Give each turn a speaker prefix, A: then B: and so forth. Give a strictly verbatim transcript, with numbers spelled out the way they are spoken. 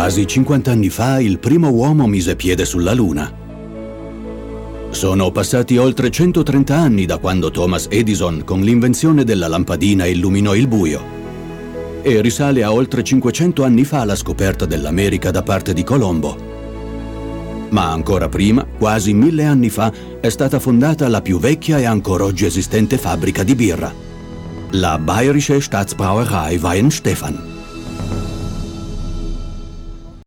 A: Quasi cinquanta anni fa il primo uomo mise piede sulla Luna. Sono passati oltre centotrenta anni da quando Thomas Edison con l'invenzione della lampadina illuminò il buio. E risale a oltre cinquecento anni fa la scoperta dell'America da parte di Colombo. Ma ancora prima, quasi mille anni fa, è stata fondata la più vecchia e ancora oggi esistente fabbrica di birra, la Bayerische Staatsbrauerei Weihenstephan.